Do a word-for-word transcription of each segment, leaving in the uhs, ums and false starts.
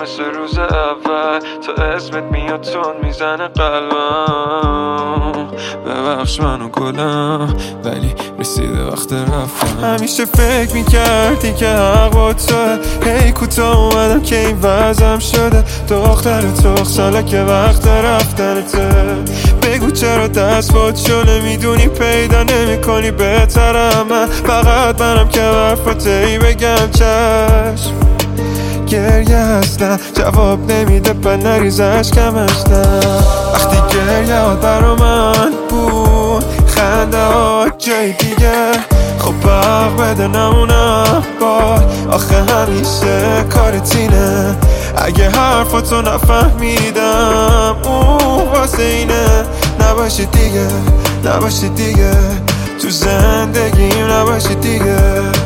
مثل روز اول تا اسمت میاد تون میزنه قلبم. ببخش منو گلم ولی رسیده وقت رفتم. همیشه فکر میکردی که حق با توه، هی کوتاه اومدم که این وضعم شده. دختر تخ ساله که وقت رفتنته، بگو چرا دست بود شو نمیدونی پیدا نمی کنی بهترم. من فقط منم که برفاتی بگم چشم. گریه اصلا جواب نمیده پر نریز اشکم اشتم. وقتی گریه ها برا من بود خنده ها جای دیگه، خب حق بده نمونم با آخه همیشه کارت اینه. اگه حرفاتو نفهمیدم اون واسه اینه. نباشی دیگه نباشی دیگه تو زندگیم نباشی دیگه.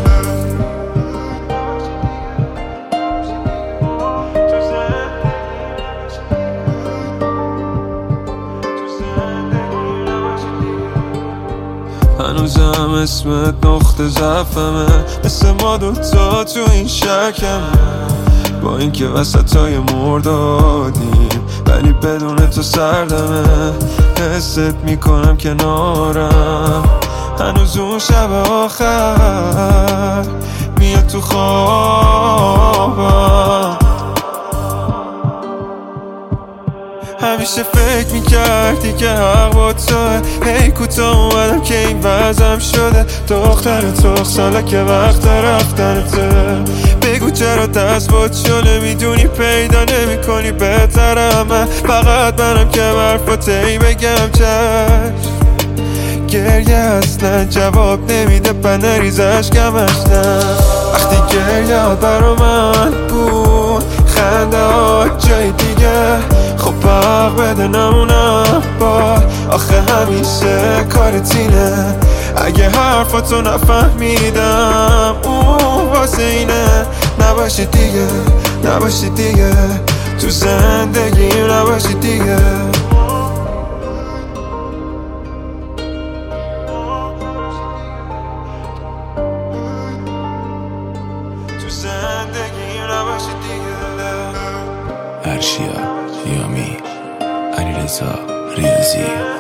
هنوزم اسمت نقطه ضعفمه، مثل ما دوتا تو این شکمه. با اینکه وسطای مردادیم ولی بدون تو سردمه. حست میکنم کنارم هنوز اون شب آخر میاد تو خوابم. همیشه فکر میکردی که حق با توه، هی کوتاه اومدم که این وضعم شده. دختر تخ ساله که وقت رفتنته، بگو چرا دست بود شو نمیدونی پیدا نمی کنی بهترم. من فقط منم که برفاتی بگم چشم. گریه اصلا جواب نمیده پر نریز اشکم اشتم. وقتی گریه ها برا من بود خنده ها جای دیگه، خب حق بده نمونم با آخه همیشه کارت اینه. اگه حرفاتو نفهمیدم اون واسه اینه. نباشی دیگه نباشی دیگه تو زندگیم نباشی دیگه. تو زندگیم نباشی دیگه. ارشیا یامی علیرضا ریاضی